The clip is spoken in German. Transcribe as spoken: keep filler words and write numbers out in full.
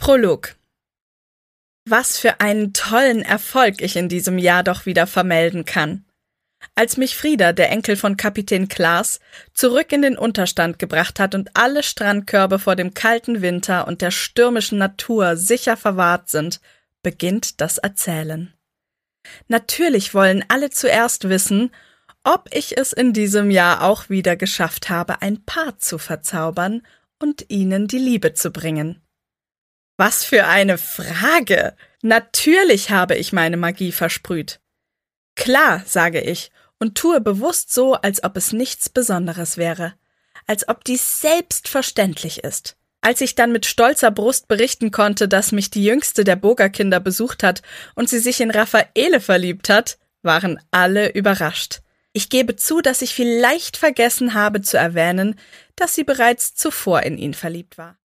Prolog. Was für einen tollen Erfolg ich in diesem Jahr doch wieder vermelden kann. Als mich Frieda, der Enkel von Kapitän Klaas, zurück in den Unterstand gebracht hat und alle Strandkörbe vor dem kalten Winter und der stürmischen Natur sicher verwahrt sind, beginnt das Erzählen. Natürlich wollen alle zuerst wissen, ob ich es in diesem Jahr auch wieder geschafft habe, ein Paar zu verzaubern und ihnen die Liebe zu bringen. Was für eine Frage! Natürlich habe ich meine Magie versprüht. Klar, sage ich und tue bewusst so, als ob es nichts Besonderes wäre, als ob dies selbstverständlich ist. Als ich dann mit stolzer Brust berichten konnte, dass mich die jüngste der Burgerkinder besucht hat und sie sich in Raffaele verliebt hat, waren alle überrascht. Ich gebe zu, dass ich vielleicht vergessen habe zu erwähnen, dass sie bereits zuvor in ihn verliebt war.